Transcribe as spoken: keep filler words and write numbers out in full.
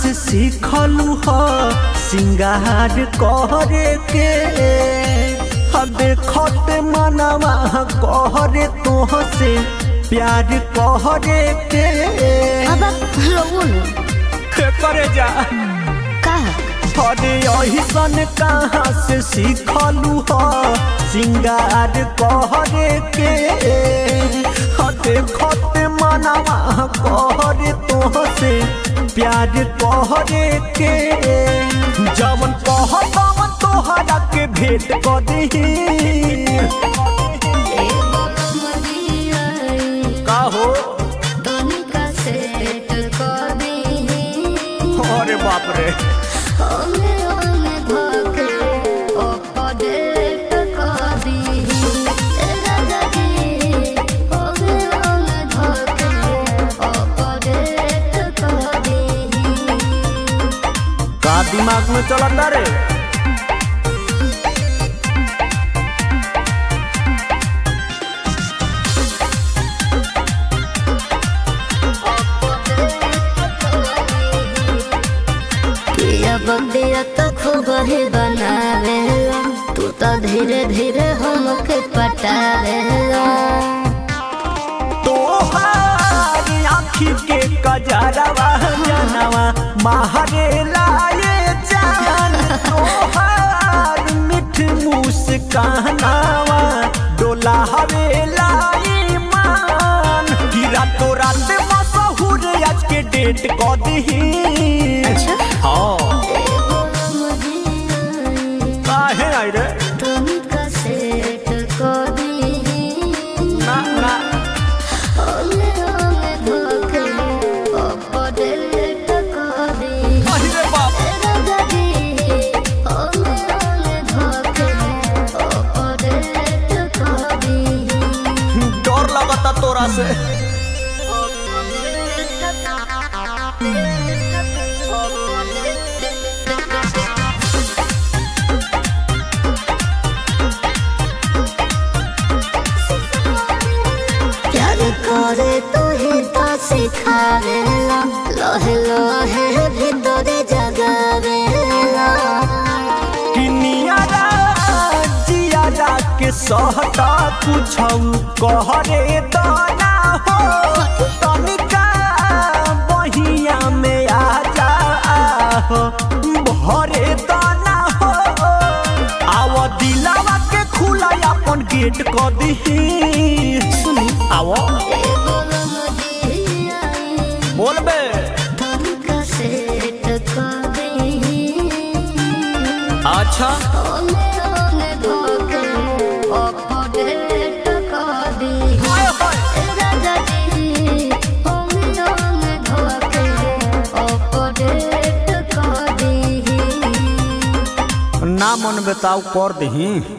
से सीखलू हो सिंगार करे के देखत मनवा कहरे तोह से प्यार कहरे के अब लोगन करे जा का अरे अहिसन कहाँ से सीखलू हो सिंगार कहरे के देखत मनवा कहरे तोह से प्यार कहरे के जवन कहत तोहरा के भेंट कर दही का हो अरे बाप रे का दिमाग में चलता रे बंदिया तो खूब ही बनावेला तू तो धीरे धीरे हमके पटावेला तोहारी आँखी के कजरवा जनवा माहरे लाए जान तोहार मिठ मुस्कानावा डोला हवे लाई मान गिरा तो रात मशहूर आज के डेट कर दही अच्छा हाँ काहे आई रे तुमका सेट कर दी ना ना ओले ओले धोखे अपडेट कर दी अरे बाप राजा जी ओले ओले धोखे अपडेट कर दी डर लगता तोरा से प्यार करे तू ही तो सिखावेला लोहे लोहे भीतरे जगावेला किनियारा जियारा के सहता कुछौ कहरे दाना हो तनिका बहिया में आ जा हो भरे दाना हो आव दिलावा के खुला अपन गेट कर दही सुनी आओ बोल बे तुमका सेट कर दी अच्छा ओले ओले धोखे अपडेट कर दी हाय हाय राजा जी ओले ओले धोखे अपडेट कर दी ना मन बताओ कर दही।